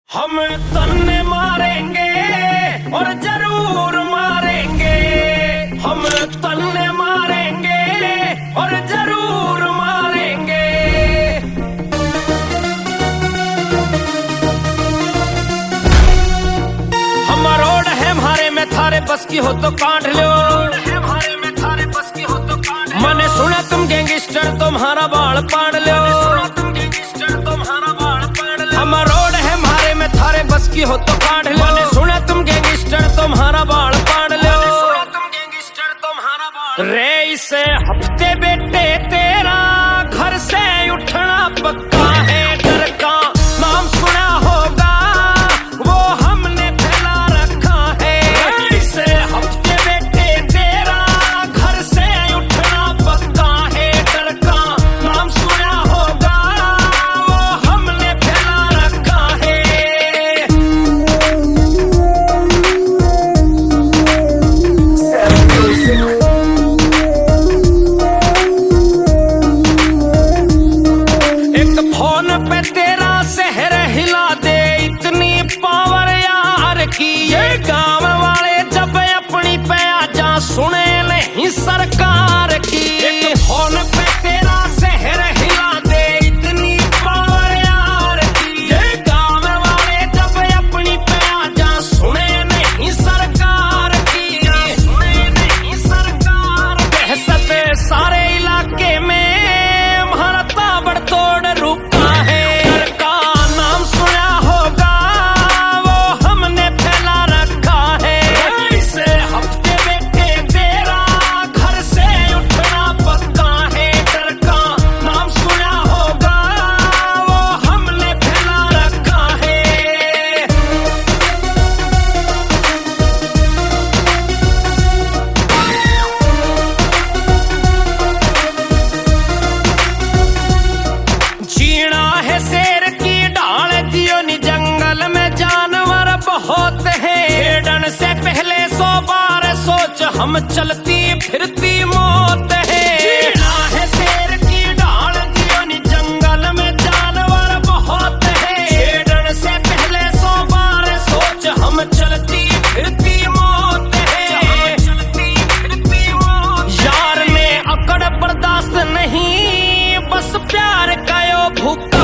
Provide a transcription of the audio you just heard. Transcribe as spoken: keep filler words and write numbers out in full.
हम तन्ने मारेंगे और जरूर मारेंगे, हम तन्ने मारेंगे और जरूर मारेंगे। हम रोड है हमारे में थारे बस की हो तो काट लो, हमारे में थारे बस की हो तो काट लो। मैंने सुना तुम गैंगस्टर तुम्हारा बाल पाड़ लो, तुम गैंगस्टर तुम्हारा बाल पाड़ लो। हम रोड है हमारे में थारे बस की हो तो काट लो। मैंने सुना तुम गैंगस्टर तुम्हारा बाल पाड़ लो, तुम गैंगस्टर तुम्हारा बाल। रे इसे हफ्ते बेटे तेरा घर से उठना पक्का है, डर का नाम सुना होगा वो हमने फैला रखा है। इसे हफ्ते बेटे तेरा घर से उठना पक्का है, डर का नाम सुना होगा वो हमने फैला रखा है। एक फोन पे तेरा शहर हिला दे, इतनी पावर यार की। ये गांव वाले जब अपनी पे आजा सुने नहीं सरकार की। एक फोन पे तेरा शहर हिला दे, इतनी पावर यार की। ये गांव वाले जब अपनी पे आजा सुने नहीं सरकार की, सुने नहीं सरकार। दहशत सारे इलाके में हमारा ताबड़तोड़ रुका है, डर का नाम सुना होगा वो हमने फैला रखा है। इसे हफ्ते बेटे तेरा घर से उठना पक्का है, डर का नाम सुना होगा वो हमने फैला रखा है। जीना है शेर की ढाल जियो नी, जंगल में जानवर बहुत है। हिरन से पहले सौ बार सोच, हम चलती फिरती मौत है। जीना है शेर की ढाल जियो नी, जंगल में जानवर बहुत है। हिरन से पहले सौ बार सोच, हम चलती फिरती मौत है, चलती फिरती मौत। यार ने अकड़ बर्दाश्त नहीं, बस प्यार का यो भूखा